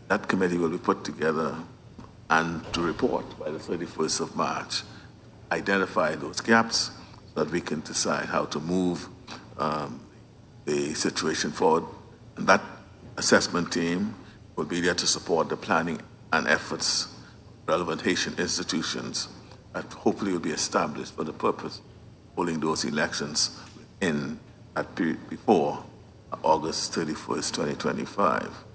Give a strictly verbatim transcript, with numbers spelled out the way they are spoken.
that committee will be put together and to report by the thirty-first of March, identify those gaps so that we can decide how to move um, the situation forward. And that assessment team will be there to support the planning and efforts of relevant Haitian institutions that hopefully will be established for the purpose of holding those elections in at period before August thirty-first, twenty twenty-five.